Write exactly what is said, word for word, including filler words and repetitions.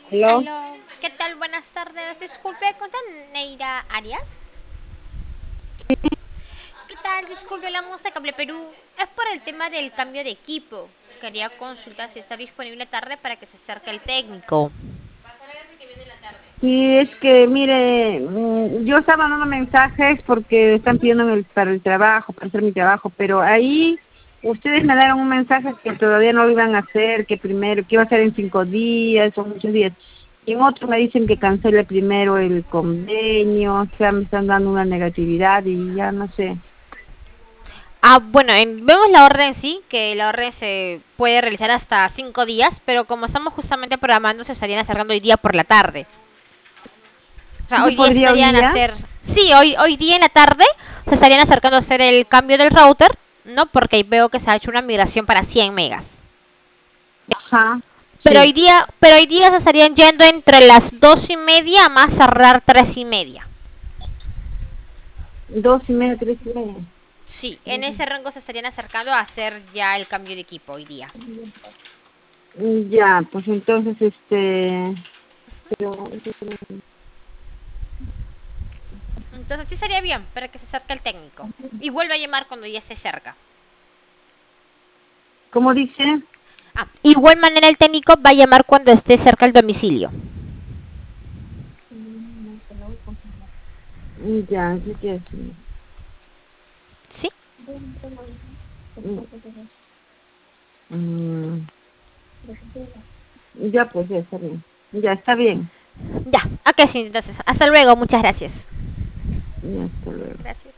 ¿Aló? Aló, ¿qué tal? Buenas tardes. Disculpe, ¿con Neira Arias? ¿Qué tal? Disculpe, la de Cable Perú. Es por el tema del cambio de equipo. Quería consultar si está disponible tarde para que se acerque el técnico. Sí, es que, mire, mm, yo estaba mandando mensajes porque están pidiendo el- para el trabajo, para hacer mi trabajo, pero ahí ustedes me dieron un mensaje que todavía no lo iban a hacer, que primero, que iba a ser en cinco días o muchos días. Y en otro me dicen que cancele primero el convenio, o sea, me están dando una negatividad y ya no sé. Ah, bueno, en- vemos la orden sí, que la orden se puede realizar hasta cinco días, pero como estamos justamente programando, se estarían acercando hoy día por la tarde. O sea, ¿Sí se hoy día se podría hoy estarían a día? hacer, sí, hoy, hoy día en la tarde se estarían acercando a hacer el cambio del router, ¿no? Porque veo que se ha hecho una migración para cien megas. Ajá, Pero hoy sí. día, pero hoy día se estarían yendo entre las dos y media a más cerrar tres y media. Dos y media, tres y media. Sí, en ese rango se estarían acercando a hacer ya el cambio de equipo hoy día. Mm, Ya, pues entonces, este... pero Entonces sí sería bien para que se acerque el técnico. Y vuelva a llamar cuando ya esté cerca. ¿cómo dice? Ah, igual manera el técnico va a llamar cuando esté cerca el domicilio. Mm, Ya, sí que sí. ¿Sí? Mm, ya, pues ya está bien. Ya está bien. Ya, ok, sí, entonces. Hasta luego, muchas gracias. Ya, hasta luego. Gracias.